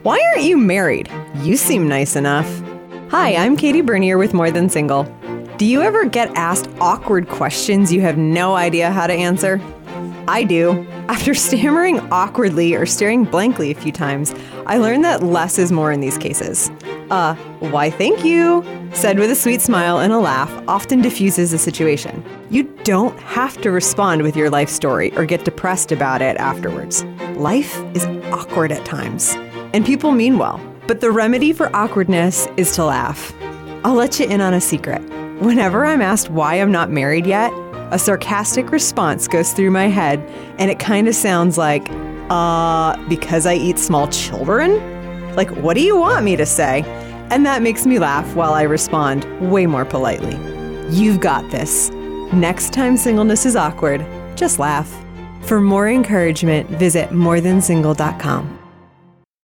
Why aren't you married? You seem nice enough. Hi, I'm Katie Bernier with More Than Single. Do you ever get asked awkward questions you have no idea how to answer? I do. After stammering awkwardly or staring blankly a few times, I learned that less is more in these cases. Why thank you, said with a sweet smile and a laugh, often diffuses the situation. You don't have to respond with your life story or get depressed about it afterwards. Life is awkward at times, and people mean well. But the remedy for awkwardness is to laugh. I'll let you in on a secret. Whenever I'm asked why I'm not married yet, a sarcastic response goes through my head, and it kind of sounds like, because I eat small children? Like, what do you want me to say? And that makes me laugh while I respond way more politely. You've got this. Next time singleness is awkward, just laugh. For more encouragement, visit morethansingle.com.